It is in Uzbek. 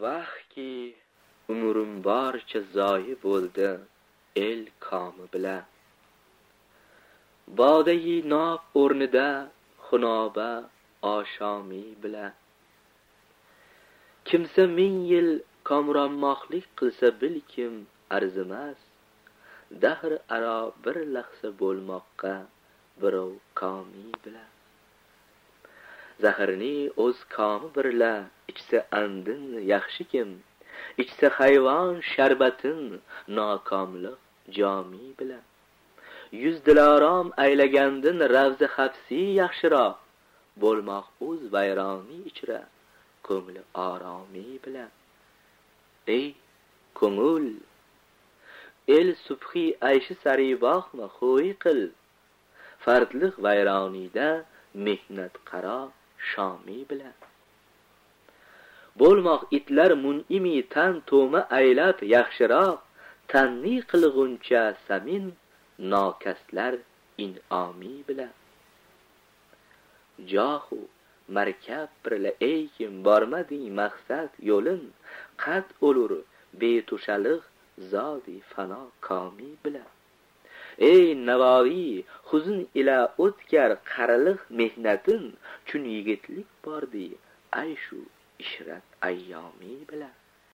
vaqtki umrim barcha zoyi bo'ldi el komi bilan. Bodayi nob o'rnida xunoba oshomi bilan. Kimsa 1000 yil komronmoqlik qilsa bilkim arzimas, dahr aro bir lahza bo'lmoqqa birov komi bilan. Zahrni o'z komi birla ichsa andin yaxshikim, ichsa hayvon sharbatin nokomliq jomi bilan. 100 dilorom aylagandin ravzi hafsi yaxshiroq, bo'lmoq o'z vayroni ichra ko'ngli oromi bilan. Ey ko'ngil, el subhi ayshi sari boqma, xo'y qil, fardliq vayronida mehnat qaro shomi bilan. Bo'lmoq itlar mun'imi tan to'ma aylab yaxshiroq, tanni qilg'uncha samin nokaslar in'omi bilan. Johu markab birla ey kim bormading maqsad yo'lin, qad o'lur betushaliq zodi fano komi bilan. Ey Navoiy, huzn ila o'tkar qariliq mehnatin, chun yigitlik bordi ayshu ishrat ayyomi bilan.